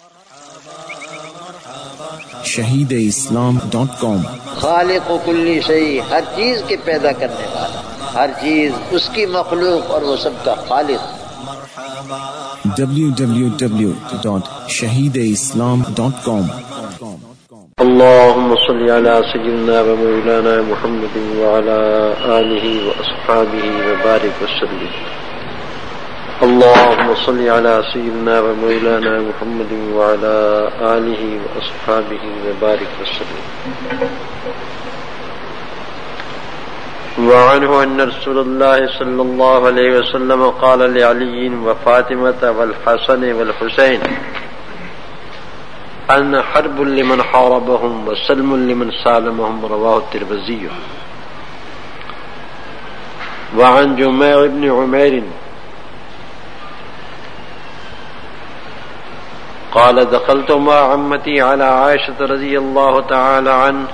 shahideislam.com خالق و کلی شیء، ہر چیز کے پیدا کرنے والا، ہر چیز اس کی مخلوق اور وہ سب کا خالق۔ www.shahideislam.com اللهم صل على سيدنا ومولانا محمد وعلى آله وأصحابه وبارك وسلم. اللهم صل على سيدنا ومولانا محمد وعلى آله وأصحابه وبارك وسلم. وعنه أن رسول الله صلى الله عليه وسلم قال لعلي وفاطمة والحسن والحسين أن حرب لمن حاربهم وسلم لمن سالمهم. رواه الترمذي. وعن جميع بن عمير قال دخلت مع عمتي على عائشة رضي الله تعالى عنه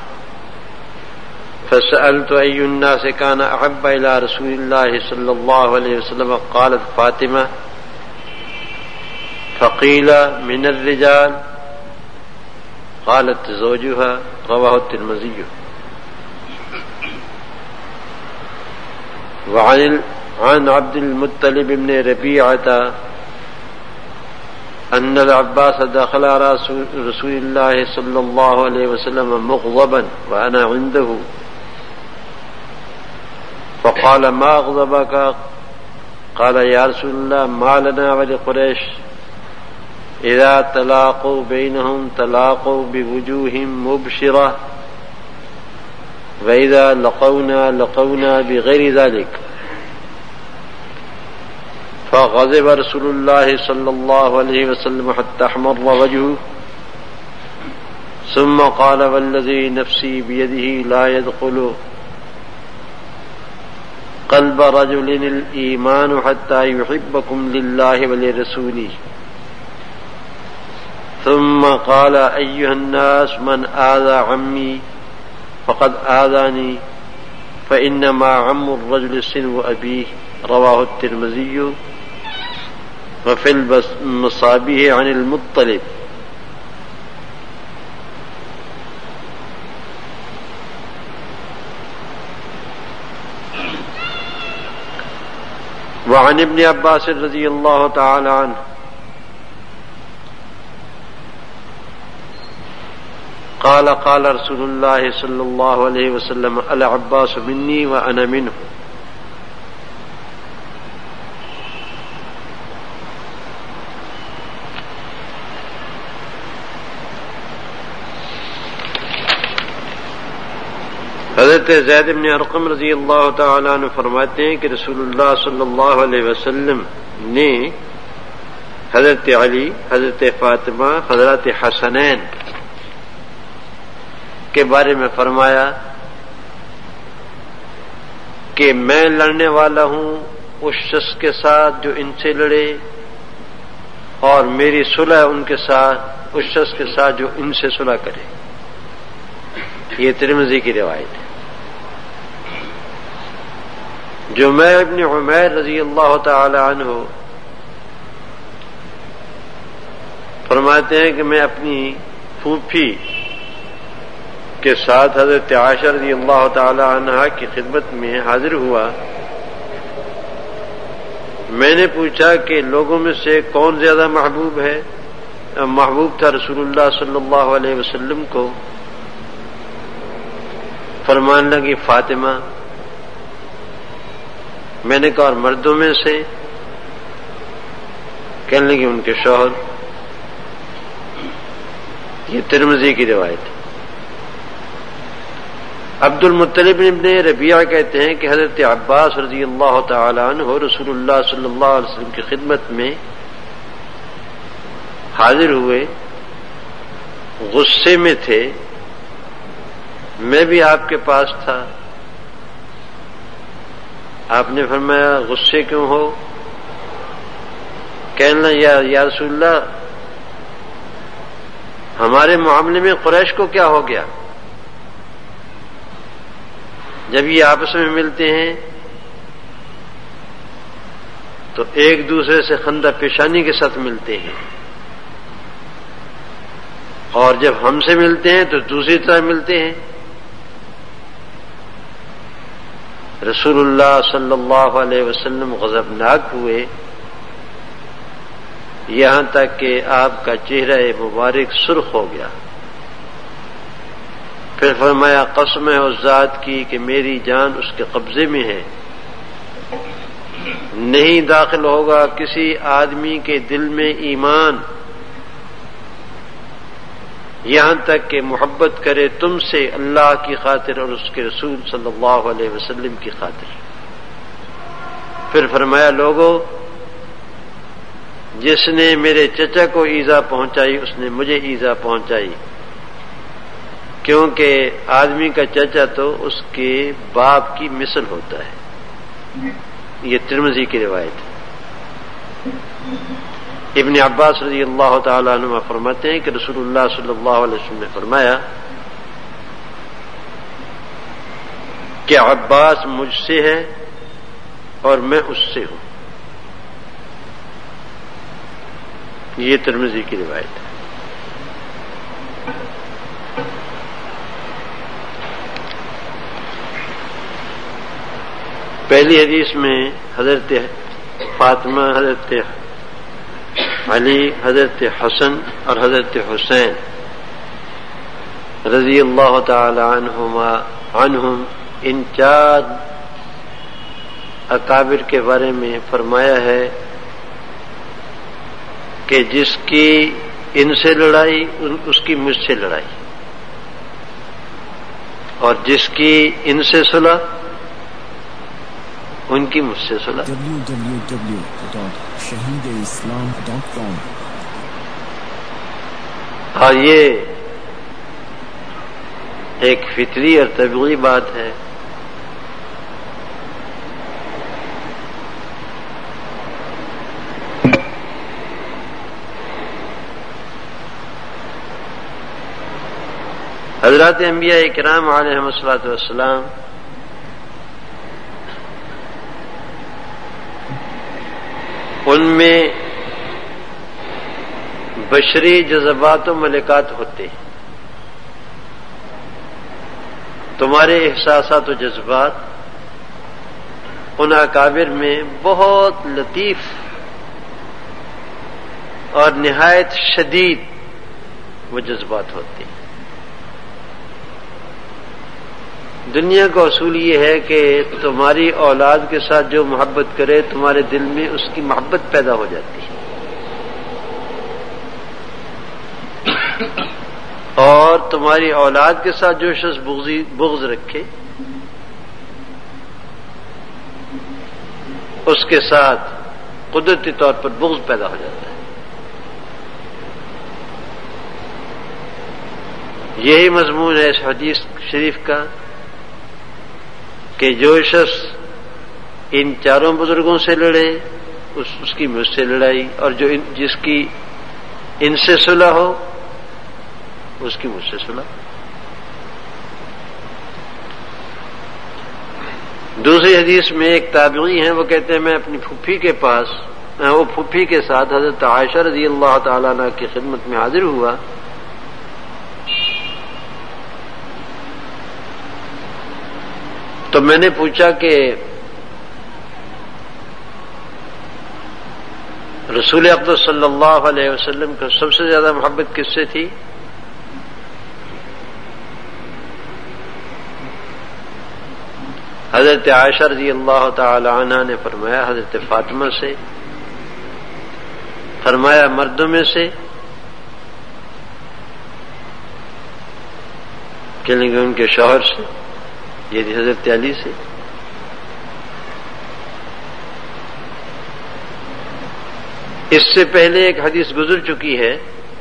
فسألت أي الناس كان أحب إلى رسول الله صلى الله عليه وسلم. قالت فاطمة. فقيل من الرجال؟ قالت زوجها. رواه الترمذي. وعن عبد المطلب بن ربيعة أن العباس دخل على رسول الله صلى الله عليه وسلم مغضبا وأنا عنده فقال ما أغضبك؟ قال يا رسول الله ما لنا ولقريش إذا تلاقوا بينهم تلاقوا بوجوه مبشرة وإذا لقونا بغير ذلك. فغضب رسول الله صلى الله عليه وسلم حتى احمر وجهه ثم قال والذي نفسي بيده لا يدخل قلب رجل الإيمان حتى يحبكم لله ولرسوله. ثم قال أيها الناس من آذى عمي فقد آذاني فإنما عم الرجل سنو أبيه. رواه الترمذي. وفي المصابيح عن المطلب. وعن ابن عباس رضي الله تعالى عنه قال قال رسول الله صلى الله عليه وسلم العباس مني وأنا منه. حضرت زید بن ارقم رضی اللہ تعالیٰ عنہ فرماتے ہیں کہ رسول اللہ صلی اللہ علیہ وسلم نے حضرت علی، حضرت فاطمہ، حضرت حسنین کے بارے میں فرمایا کہ میں لڑنے والا ہوں اس شخص کے ساتھ جو ان سے لڑے، اور میری صلح ان کے ساتھ اس شخص کے ساتھ جو ان سے صلح کرے. یہ ترمذی کی روایت ہے. جميع ابن عمیر رضی اللہ تعالی عنہ فرماتے ہیں کہ میں اپنی پھوپھی کے ساتھ حضرت عائشہ رضی اللہ تعالی عنہ کی خدمت میں حاضر ہوا. میں نے پوچھا کہ لوگوں میں سے کون زیادہ محبوب ہے؟ محبوب تھا رسول اللہ صلی اللہ علیہ وسلم کو. فرمان لگی فاطمہ. میں نے کہا اور مردوں میں سے؟ کہنے لگی ان کے شوہر. یہ ترمذی کی روایت ہے. عبد المطلب ابن ربیعہ کہتے ہیں کہ حضرت عباس رضی اللہ تعالی عنہ رسول اللہ صلی اللہ علیہ وسلم کی خدمت میں حاضر ہوئے، غصے میں تھے. میں بھی آپ کے پاس تھا. آپ نے فرمایا غصے کیوں ہو؟ کہنا یا رسول اللہ ہمارے معاملے میں قریش کو کیا ہو گیا؟ جب یہ آپس میں ملتے ہیں تو ایک دوسرے سے خندہ پیشانی کے ساتھ ملتے ہیں. اور جب ہم سے ملتے ہیں تو دوسری طرح ملتے ہیں. رسول اللہ صلی اللہ علیہ وسلم غضبناک ہوئے یہاں تک کہ آپ کا چہرہ مبارک سرخ ہو گیا. پھر فرمایا قسم ہے اس ذات کی کہ میری جان اس کے قبضے میں ہے، نہیں داخل ہوگا کسی آدمی کے دل میں ایمان یہاں تک کہ محبت کرے تم سے اللہ کی خاطر اور اس کے رسول صلی اللہ علیہ وسلم کی خاطر. پھر فرمایا لوگوں، جس نے میرے چچا کو ایذا پہنچائی اس نے مجھے ایذا پہنچائی، کیونکہ آدمی کا چچا تو اس کے باپ کی مثل ہوتا ہے. یہ ترمذی کی روایت ہے. ابن عباس رضی اللہ تعالی عنہ فرماتے ہیں کہ رسول اللہ صلی اللہ علیہ وسلم نے فرمایا کہ عباس مجھ سے ہے اور میں اس سے ہوں. یہ ترمذی کی روایت ہے. پہلی حدیث میں حضرت فاطمہ، حضرت علی، حضرت حسن اور حضرت حسین رضی اللہ تعالی عنہم ان 4 اکابر کے بارے میں فرمایا ہے کہ جس کی ان سے لڑائی اس کی مجھ سے لڑائی، اور جس کی ان سے صلح ان کی مجھ سے صلح. www.shahideislam.com. اور یہ ایک فطری اور طبیعی بات ہے. حضرات انبیاء کرام علیہم الصلوۃ والسلام ان میں بشری جذبات و ملکات ہوتے ہیں. تمہارے احساسات و جذبات ان اکابر میں بہت لطیف اور نہایت شدید وہ جذبات ہوتے ہیں. دنیا کا اصول یہ ہے کہ تمہاری اولاد کے ساتھ جو محبت کرے تمہارے دل میں اس کی محبت پیدا ہو جاتی ہے، اور تمہاری اولاد کے ساتھ جو شخص بغض رکھے اس کے ساتھ قدرتی طور پر بغض پیدا ہو جاتا ہے. یہی مضمون ہے اس حدیث شریف کا کہ جو شخص ان 4 بزرگوں سے لڑے اس کی مجھ سے لڑائی، اور جو جس کی ان سے صلح ہو اس کی مجھ سے صلح. دوسری حدیث میں ایک تابعی ہیں، وہ کہتے ہیں میں اپنی پھوپھی کے پاس، وہ پھوپھی کے ساتھ حضرت عائشہ رضی اللہ تعالیٰ عنہ کی خدمت میں حاضر ہوا. تو میں نے پوچھا کہ رسول اقدس صلی اللہ علیہ وسلم کو سب سے زیادہ محبت کس سے تھی؟ حضرت عائشہ رضی اللہ تعالی عنہا نے فرمایا حضرت فاطمہ سے. فرمایا مردوں میں سے؟ کہنے گے ان کے شوہر سے، یعنی حضرت علی سے. اس سے پہلے ایک حدیث گزر چکی ہے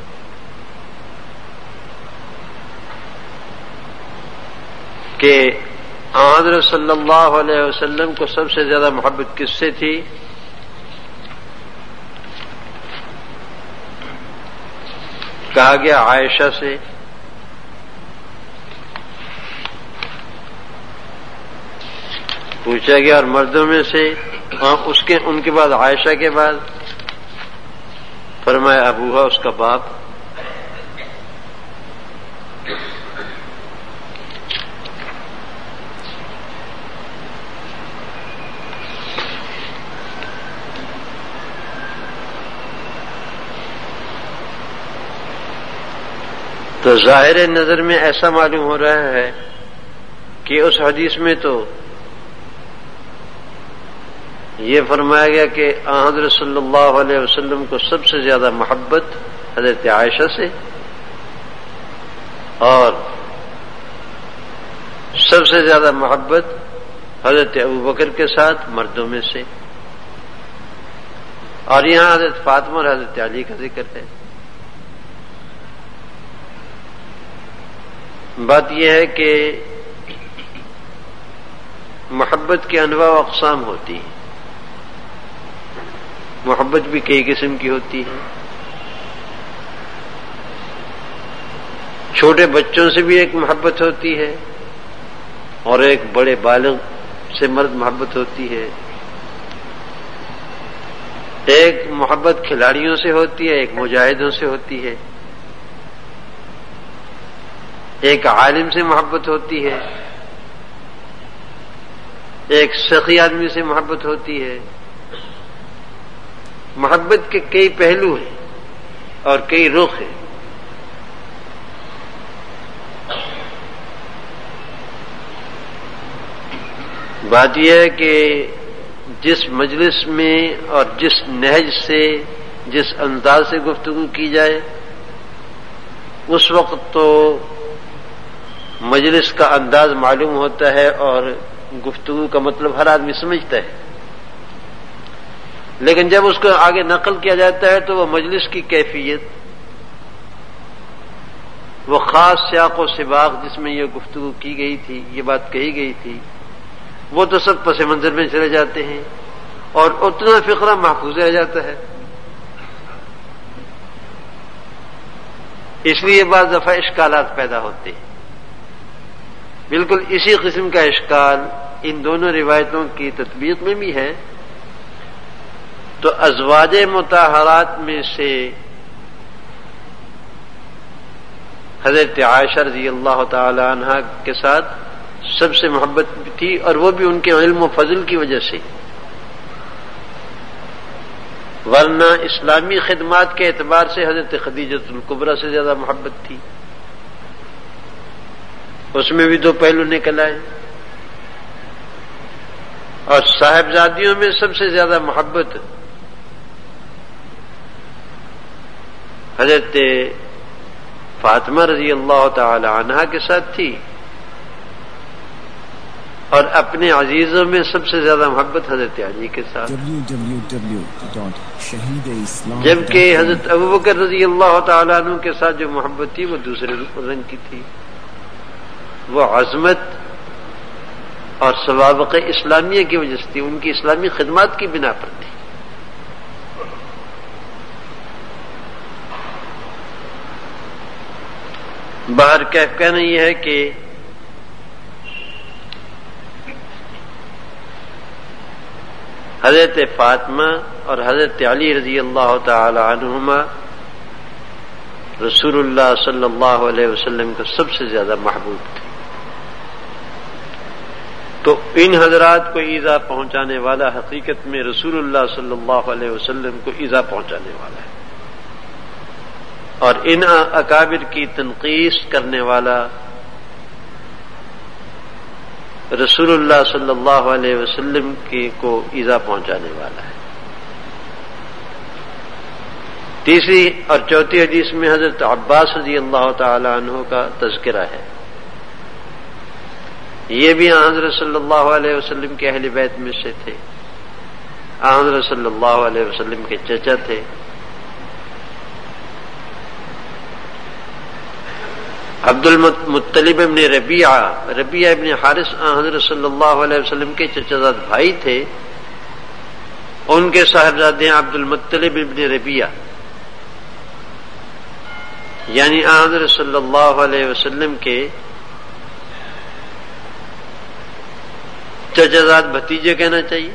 کہ حضرت صلی اللہ علیہ وسلم کو سب سے زیادہ محبت کس سے تھی؟ کہا گیا عائشہ سے. پوچھا گیا اور مردوں میں سے؟ ان کے بعد عائشہ کے بعد؟ فرمایا ابوہا، اس کا باپ. تو ظاہر نظر میں ایسا معلوم ہو رہا ہے کہ اس حدیث میں تو یہ فرمایا گیا کہ حضرت صلی اللہ علیہ وسلم کو سب سے زیادہ محبت حضرت عائشہ سے اور سب سے زیادہ محبت حضرت ابوبکر کے ساتھ مردوں میں سے، اور یہاں حضرت فاطمہ اور حضرت علی کا ذکر ہے۔ بات یہ ہے کہ محبت کے انواع و اقسام ہوتی ہیں، محبت بھی کئی قسم کی ہوتی ہے۔ چھوٹے بچوں سے بھی ایک محبت ہوتی ہے اور ایک بڑے بالغ سے مرد محبت ہوتی ہے، ایک محبت کھلاڑیوں سے ہوتی ہے، ایک مجاہدوں سے ہوتی ہے، ایک عالم سے محبت ہوتی ہے، ایک سخی آدمی سے محبت ہوتی ہے۔ محبت کے کئی پہلو ہیں اور کئی رخ ہیں۔ بات یہ ہے کہ جس مجلس میں اور جس نہج سے جس انداز سے گفتگو کی جائے اس وقت تو مجلس کا انداز معلوم ہوتا ہے اور گفتگو کا مطلب ہر آدمی سمجھتا ہے، لیکن جب اس کو آگے نقل کیا جاتا ہے تو وہ مجلس کی کیفیت، وہ خاص سیاق و سباق جس میں یہ گفتگو کی گئی تھی، یہ بات کہی گئی تھی، وہ تو سب پس منظر میں چلے جاتے ہیں اور اتنا فقرہ محفوظ رہ جاتا ہے۔ اس لیے بعض دفعہ اشکالات پیدا ہوتے ہیں۔ بالکل اسی قسم کا اشکال ان دونوں روایتوں کی تطبیق میں بھی ہے۔ تو ازواج مطہرات میں سے حضرت عائشہ رضی اللہ تعالی عنہا کے ساتھ سب سے محبت تھی، اور وہ بھی ان کے علم و فضل کی وجہ سے، ورنہ اسلامی خدمات کے اعتبار سے حضرت خدیجۃ الکبریٰ سے زیادہ محبت تھی۔ اس میں بھی دو پہلو نکل آئے، اور صاحبزادیوں میں سب سے زیادہ محبت حضرت فاطمہ رضی اللہ تعالی عنہا کے ساتھ تھی، اور اپنے عزیزوں میں سب سے زیادہ محبت حضرت علی کے ساتھ، جبکہ حضرت ابوبکر رضی اللہ تعالیٰ عنہ کے ساتھ جو محبت تھی وہ دوسرے رنگ کی تھی، وہ عظمت اور سوابق اسلامیہ کی وجہ سے تھی، ان کی اسلامی خدمات کی بنا پر تھی۔ باہر کہنا یہ ہے کہ حضرت فاطمہ اور حضرت علی رضی اللہ تعالی عنہما رسول اللہ صلی اللہ علیہ وسلم کا سب سے زیادہ محبوب تھے۔ تو ان حضرات کو ایذا پہنچانے والا حقیقت میں رسول اللہ صلی اللہ علیہ وسلم کو ایذا پہنچانے والا ہے، اور ان اکابر کی تنقیص کرنے والا رسول اللہ صلی اللہ علیہ وسلم کو ایذا پہنچانے والا ہے۔ تیسری اور چوتھی حدیث میں حضرت عباس رضی اللہ تعالی عنہ کا تذکرہ ہے، یہ بھی حضرت صلی اللہ علیہ وسلم کے اہل بیت میں سے تھے، حضرت صلی اللہ علیہ وسلم کے چچا تھے۔ عبد المطلب ابن ربیعہ ابن حارث حضرت صلی اللہ علیہ وسلم کے چچا زاد بھائی تھے، ان کے صاحبزادے عبد المطلب ابن ربیعہ، یعنی حضرت صلی اللہ علیہ وسلم کے چچا زاد بھتیجے کہنا چاہیے۔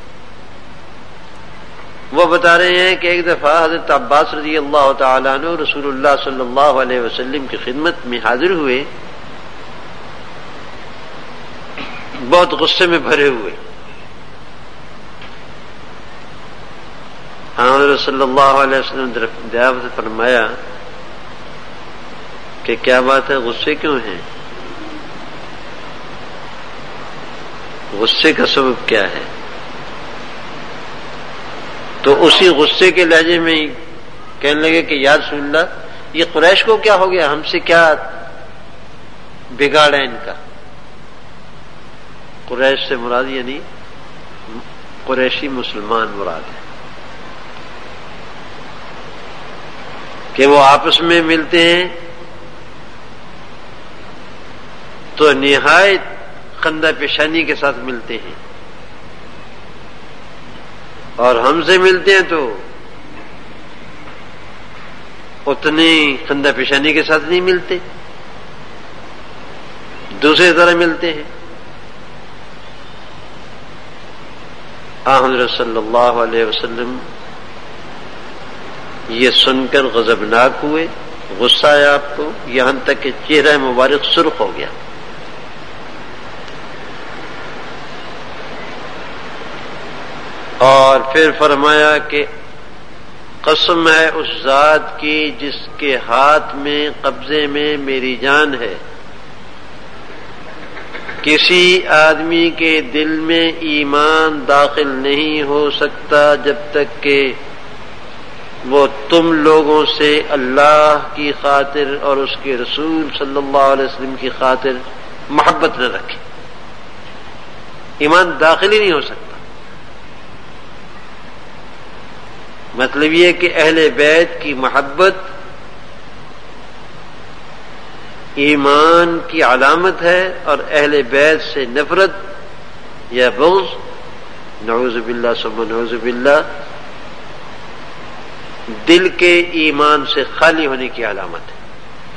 وہ بتا رہے ہیں کہ ایک دفعہ حضرت عباس رضی اللہ تعالیٰ عنہ رسول اللہ صلی اللہ علیہ وسلم کی خدمت میں حاضر ہوئے، بہت غصے میں بھرے ہوئے۔ حضرت صلی اللہ علیہ وسلم دعوت فرمایا کہ کیا بات ہے، غصے کیوں ہیں، غصے کا سبب کیا ہے؟ تو اسی غصے کے لہجے میں ہی کہنے لگے کہ یا رسول اللہ، یہ قریش کو کیا ہو گیا، ہم سے کیا بگاڑ ہے ان کا؟ قریش سے مراد یعنی قریشی مسلمان مراد ہے کہ وہ آپس میں ملتے ہیں تو نہایت خندہ پیشانی کے ساتھ ملتے ہیں، اور ہم سے ملتے ہیں تو اتنی خندہ پیشانی کے ساتھ نہیں ملتے، دوسرے طرح ملتے ہیں۔ حضرت صلی اللہ علیہ وسلم یہ سن کر غضبناک ہوئے، غصہ آیا آپ کو، یہاں تک کہ چہرہ مبارک سرخ ہو گیا۔ اور پھر فرمایا کہ قسم ہے اس ذات کی جس کے ہاتھ میں قبضے میں میری جان ہے، کسی آدمی کے دل میں ایمان داخل نہیں ہو سکتا جب تک کہ وہ تم لوگوں سے اللہ کی خاطر اور اس کے رسول صلی اللہ علیہ وسلم کی خاطر محبت نہ رکھے، ایمان داخل ہی نہیں ہو سکتا۔ مطلب یہ کہ اہل بیت کی محبت ایمان کی علامت ہے، اور اہل بیت سے نفرت یا بغض نعوذ باللہ ثم نعوذ باللہ دل کے ایمان سے خالی ہونے کی علامت ہے۔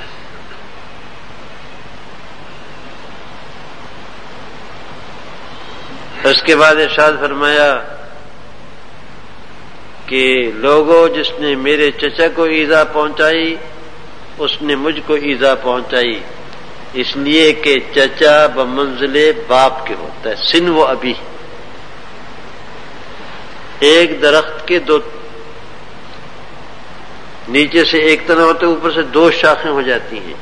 اس کے بعد ارشاد فرمایا کہ لوگوں، جس نے میرے چچا کو ایذا پہنچائی اس نے مجھ کو ایذا پہنچائی، اس لیے کہ چچا بمنزل باپ کے ہوتا ہے، سن و ابی۔ ایک درخت کے دو نیچے سے ایک تنا ہوتا ہے، اوپر سے دو شاخیں ہو جاتی ہیں،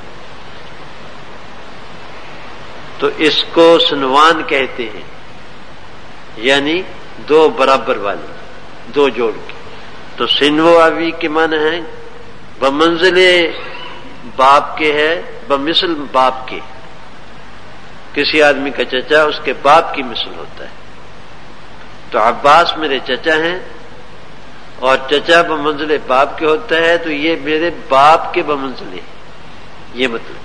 تو اس کو سنوان کہتے ہیں، یعنی دو برابر والی، دو جوڑ کے۔ تو سن و ابی کے معنی ہے بمنزل باپ کے ہے، بمثل باپ کے۔ کسی آدمی کا چچا اس کے باپ کی مثل ہوتا ہے، تو عباس میرے چچا ہیں، اور چچا بمنزل باپ کے ہوتا ہے، تو یہ میرے باپ کے بمنزل ہے، یہ مطلب۔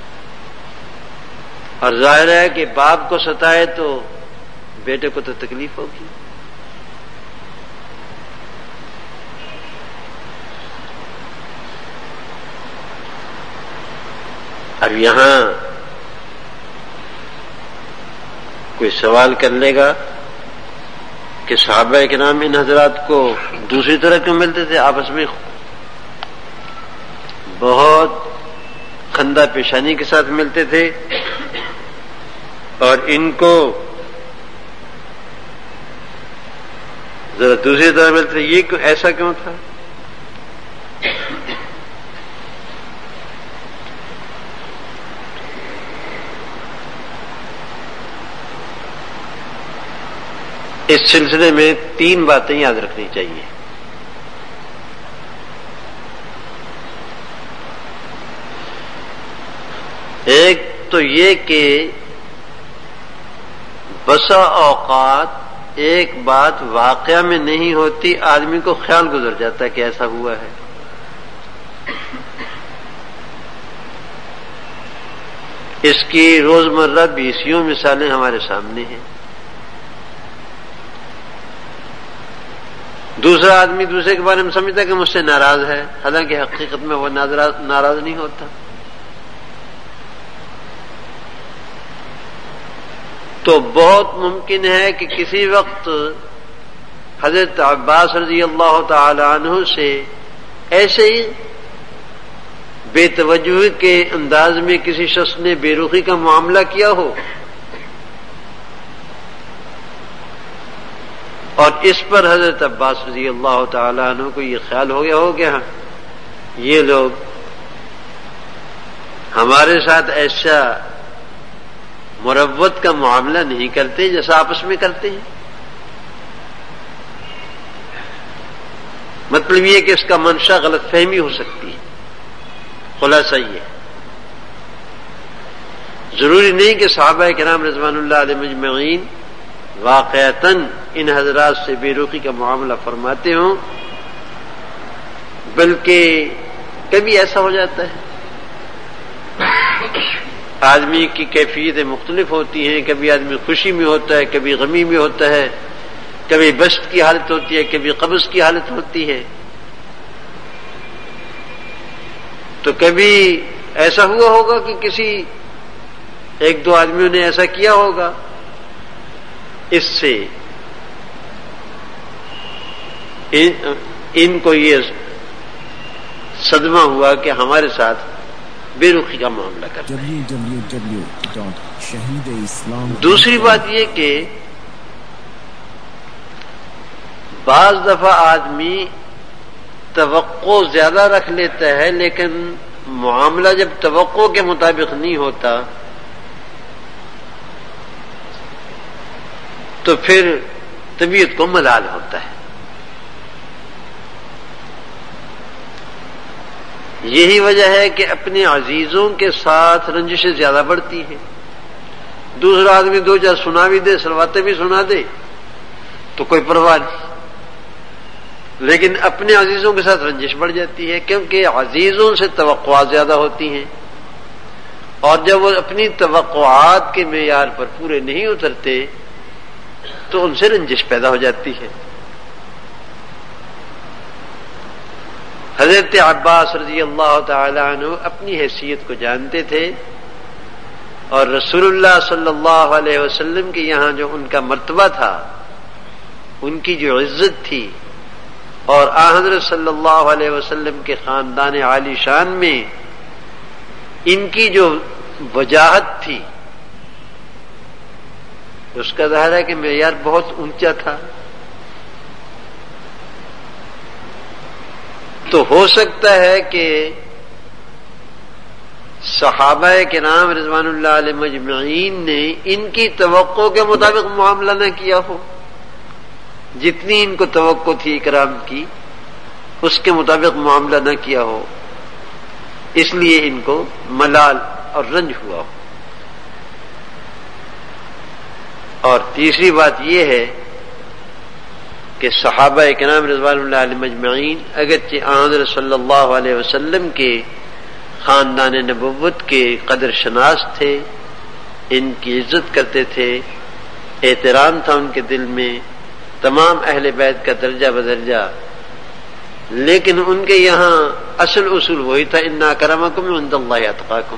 اور ظاہر ہے کہ باپ کو ستائے تو بیٹے کو تو تکلیف ہوگی۔ اب یہاں کوئی سوال کر لے گا کہ صحابہ کرام ان حضرات کو دوسری طرح کیوں ملتے تھے، آپس میں بہت خندہ پیشانی کے ساتھ ملتے تھے، اور ان کو ذرا دوسری طرح ملتے تھے، یہ ایسا کیوں تھا؟ اس سلسلے میں تین باتیں یاد رکھنی چاہیے۔ ایک تو یہ کہ بسا اوقات ایک بات واقعہ میں نہیں ہوتی، آدمی کو خیال گزر جاتا ہے کہ ایسا ہوا ہے۔ اس کی روزمرہ بیسیوں مثالیں ہمارے سامنے ہیں۔ دوسرا آدمی دوسرے کے بارے میں سمجھتا ہے کہ مجھ سے ناراض ہے، حالانکہ حقیقت میں وہ ناراض نہیں ہوتا۔ تو بہت ممکن ہے کہ کسی وقت حضرت عباس رضی اللہ تعالی عنہ سے ایسے ہی بے توجہی کے انداز میں کسی شخص نے بے رخی کا معاملہ کیا ہو، اور اس پر حضرت عباس رضی اللہ تعالی عنہ کو یہ خیال ہو گیا یہ لوگ ہمارے ساتھ ایسا مروت کا معاملہ نہیں کرتے جیسا آپس میں کرتے ہیں. مطلب یہ کہ اس کا منشا غلط فہمی ہو سکتی ہے. خلاصہ یہ ضروری نہیں کہ صحابہ کرام رضوان اللہ علیہ مجمعین واقعتاً ان حضرات سے بے رخی کا معاملہ فرماتے ہوں، بلکہ کبھی ایسا ہو جاتا ہے آدمی کی کیفیتیں مختلف ہوتی ہیں. کبھی آدمی خوشی میں ہوتا ہے، کبھی غمی میں ہوتا ہے، کبھی بست کی حالت ہوتی ہے، کبھی قبض کی حالت ہوتی ہے. تو کبھی ایسا ہوا ہوگا کہ کسی ایک دو آدمیوں نے ایسا کیا ہوگا، اس سے ان کو یہ صدمہ ہوا کہ ہمارے ساتھ بے رخی کا معاملہ کرتے ہیں. دوسری بات یہ کہ بعض دفعہ آدمی توقع زیادہ رکھ لیتا ہے، لیکن معاملہ جب توقع کے مطابق نہیں ہوتا تو پھر طبیعت کو ملال ہوتا ہے. یہی وجہ ہے کہ اپنے عزیزوں کے ساتھ رنجشیں زیادہ بڑھتی ہیں. دوسرا آدمی دو چار سنا بھی دے، سلواتیں بھی سنا دے تو کوئی پرواہ نہیں، لیکن اپنے عزیزوں کے ساتھ رنجش بڑھ جاتی ہے، کیونکہ عزیزوں سے توقعات زیادہ ہوتی ہیں، اور جب وہ اپنی توقعات کے معیار پر پورے نہیں اترتے تو ان سے رنجش پیدا ہو جاتی ہے. حضرت عباس رضی اللہ تعالی عنہ اپنی حیثیت کو جانتے تھے، اور رسول اللہ صلی اللہ علیہ وسلم کے یہاں جو ان کا مرتبہ تھا، ان کی جو عزت تھی، اور حضرت صلی اللہ علیہ وسلم کے خاندان عالی شان میں ان کی جو وجاہت تھی، اس کا ظاہر ہے کہ معیار بہت اونچا تھا. تو ہو سکتا ہے کہ صحابہ کرام رضوان اللہ علیہ مجمعین نے ان کی توقع کے مطابق معاملہ نہ کیا ہو، جتنی ان کو توقع تھی کرام کی اس کے مطابق معاملہ نہ کیا ہو، اس لیے ان کو ملال اور رنج ہوا ہو. اور تیسری بات یہ ہے کہ صحابہ کرام رضوان اللہ علیہ مجمعین اگرچہ حضرت صلی اللہ علیہ وسلم کے خاندان نبوت کے قدر شناس تھے، ان کی عزت کرتے تھے، احترام تھا ان کے دل میں تمام اہل بیت کا درجہ بدرجہ، لیکن ان کے یہاں اصل اصول وہی تھا، ان اکرمکم عند اللہ اتقاکم،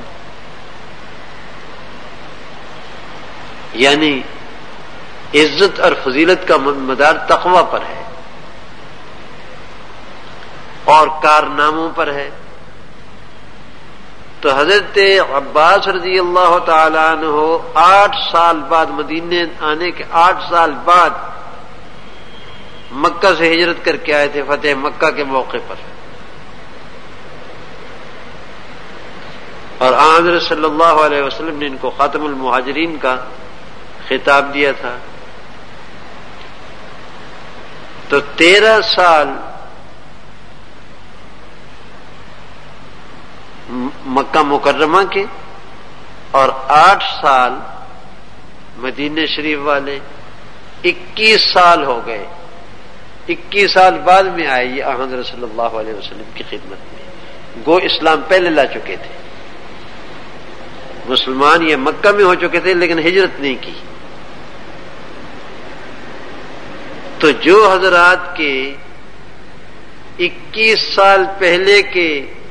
یعنی عزت اور فضیلت کا مدار تقوی پر ہے اور کارناموں پر ہے. تو حضرت عباس رضی اللہ تعالی عنہ 8 سال بعد، مدینے آنے کے 8 سال بعد مکہ سے ہجرت کر کے آئے تھے فتح مکہ کے موقع پر، اور حضرت صلی اللہ علیہ وسلم نے ان کو خاتم المہاجرین کا خطاب دیا تھا. تو 13 سال مکہ مکرمہ کے اور 8 سال مدینہ شریف والے، 21 سال ہو گئے. 21 سال بعد میں آئے یہ حضرت صلی اللہ علیہ وسلم کی خدمت میں. گو اسلام پہلے لا چکے تھے، مسلمان یہ مکہ میں ہو چکے تھے لیکن ہجرت نہیں کی. تو جو حضرات کے 21 سال پہلے کے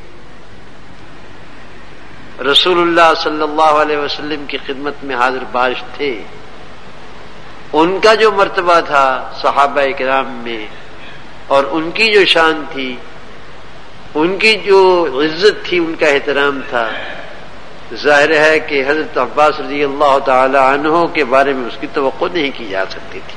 رسول اللہ صلی اللہ علیہ وسلم کی خدمت میں حاضر باش تھے، ان کا جو مرتبہ تھا صحابہ کرام میں اور ان کی جو شان تھی، ان کی جو عزت تھی، ان کا احترام تھا، ظاہر ہے کہ حضرت عباس رضی اللہ تعالی عنہ کے بارے میں اس کی توقع نہیں کی جا سکتی تھی.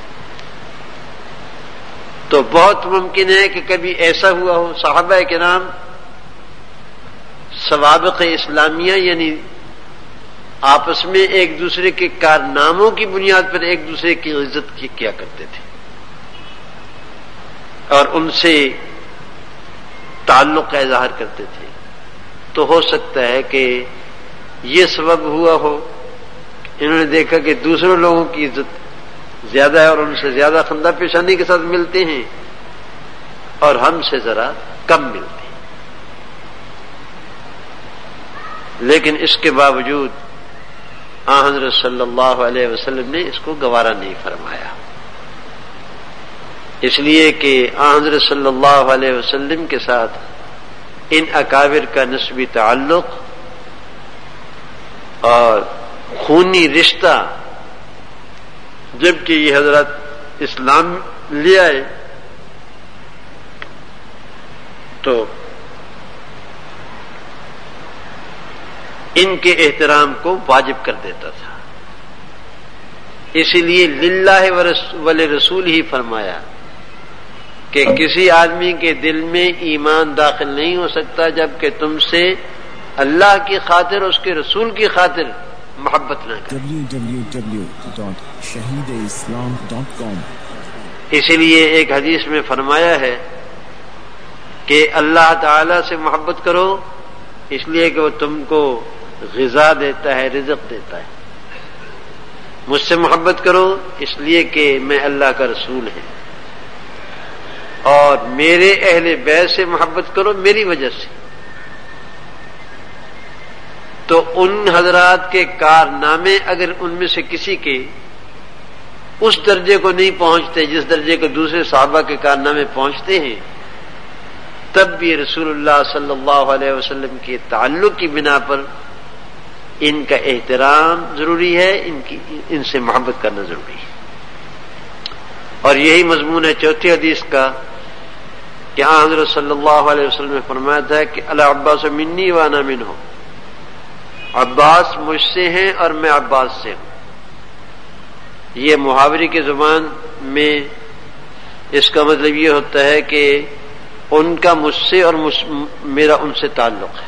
تو بہت ممکن ہے کہ کبھی ایسا ہوا ہو صحابہ کرام سوابق اسلامیہ یعنی آپس میں ایک دوسرے کے کارناموں کی بنیاد پر ایک دوسرے کی عزت کیا کرتے تھے اور ان سے تعلق کا اظہار کرتے تھے. تو ہو سکتا ہے کہ یہ سبب ہوا ہو، انہوں نے دیکھا کہ دوسرے لوگوں کی عزت زیادہ ہے اور ان سے زیادہ خندہ پیشانی کے ساتھ ملتے ہیں اور ہم سے ذرا کم ملتے ہیں. لیکن اس کے باوجود حضرت صلی اللہ علیہ وسلم نے اس کو گوارا نہیں فرمایا، اس لیے کہ حضرت صلی اللہ علیہ وسلم کے ساتھ ان اکابر کا نسبی تعلق اور خونی رشتہ، جبکہ یہ حضرت اسلام لے آئے تو ان کے احترام کو واجب کر دیتا تھا. اسی لیے للہ ولرسول ہی فرمایا کہ کسی آدمی کے دل میں ایمان داخل نہیں ہو سکتا جبکہ تم سے اللہ کی خاطر اس کے رسول کی خاطر محبت نہ کرے. www.shahideislam.com. اسی لیے ایک حدیث میں فرمایا ہے کہ اللہ تعالی سے محبت کرو اس لیے کہ وہ تم کو غذا دیتا ہے، رزق دیتا ہے. مجھ سے محبت کرو اس لیے کہ میں اللہ کا رسول ہوں، اور میرے اہل بیت سے محبت کرو میری وجہ سے. تو ان حضرات کے کارنامے اگر ان میں سے کسی کے اس درجے کو نہیں پہنچتے جس درجے کو دوسرے صحابہ کے کارنامے پہنچتے ہیں، تب بھی رسول اللہ صلی اللہ علیہ وسلم کے تعلق کی بنا پر ان کا احترام ضروری ہے، ان سے محبت کرنا ضروری ہے. اور یہی مضمون ہے چوتھی حدیث کا کہ حضرت صلی اللہ علیہ وسلم نے فرمایا تھا کہ العباس منی وانا منہ، عباس مجھ سے ہیں اور میں عباس سے ہوں. یہ محاورے کی زبان میں اس کا مطلب یہ ہوتا ہے کہ ان کا مجھ سے اور میرا ان سے تعلق ہے.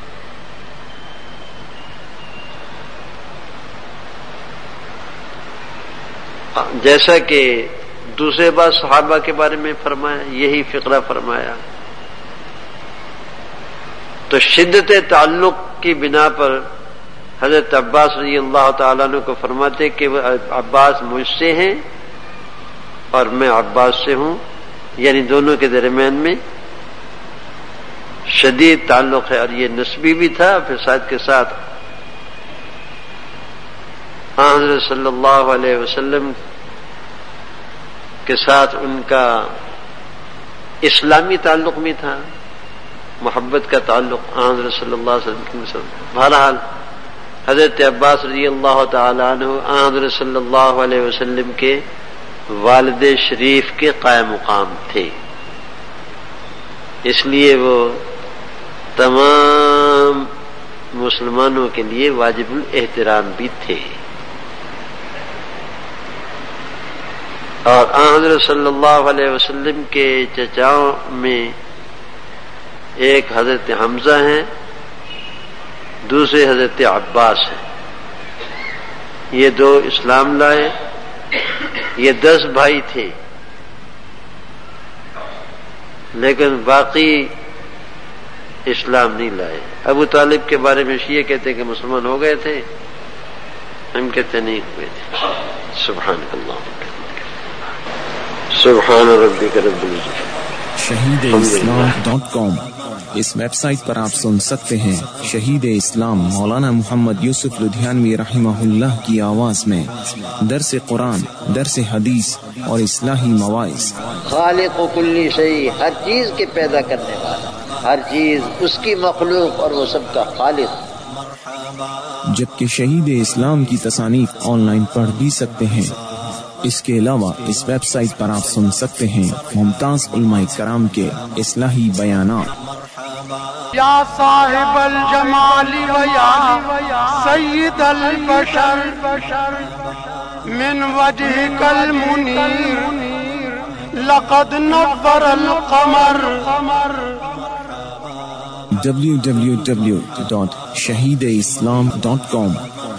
جیسا کہ دوسرے بات صحابہ کے بارے میں فرمایا، یہی فقرہ فرمایا. تو شدت تعلق کی بنا پر حضرت عباس رضی اللہ تعالیٰ عنہ کو فرماتے کہ وہ عباس مجھ سے ہیں اور میں عباس سے ہوں، یعنی دونوں کے درمیان میں شدید تعلق ہے. اور یہ نسبی بھی تھا، پھر ساتھ کے ساتھ حضرت صلی اللہ علیہ وسلم کے ساتھ ان کا اسلامی تعلق بھی تھا، محبت کا تعلق حضرت صلی اللہ علیہ وسلم کے ساتھ. بہرحال حضرت عباس رضی اللہ تعالی عنہ حضرت صلی اللہ علیہ وسلم کے والد شریف کے قائم مقام تھے، اس لیے وہ تمام مسلمانوں کے لیے واجب الاحترام بھی تھے. اور حضرت صلی اللہ علیہ وسلم کے چچاؤں میں ایک حضرت حمزہ ہیں، دوسرے حضرت عباس ہیں. یہ دو اسلام لائے. یہ 10 بھائی تھے لیکن باقی اسلام نہیں لائے. ابو طالب کے بارے میں شیعہ کہتے کہ مسلمان ہو گئے تھے، ہم کہتے نہیں ہوئے تھے. سبحان اللہ، سبحان ربک رب العزت. shahideislam.com. اس ویب سائٹ پر آپ سن سکتے ہیں شہید اسلام مولانا محمد یوسف لدھیانوی رحمہ اللہ کی آواز میں درس قرآن، درس حدیث اور اصلاحی مواعظ. خالق و کلی شیء، ہر چیز کے پیدا کرنے والا، ہر چیز اس کی مخلوق اور وہ سب کا خالق. جبکہ شہید اسلام کی تصانیف آن لائن پڑھ بھی سکتے ہیں. اس کے علاوہ اس ویب سائٹ پر آپ سن سکتے ہیں ممتاز علماء کرام کے اصلاحی بیانات. یا صاحب الجمال و یا سید البشر من وجهك المنیر لقد نور القمر. www.shahideislam.com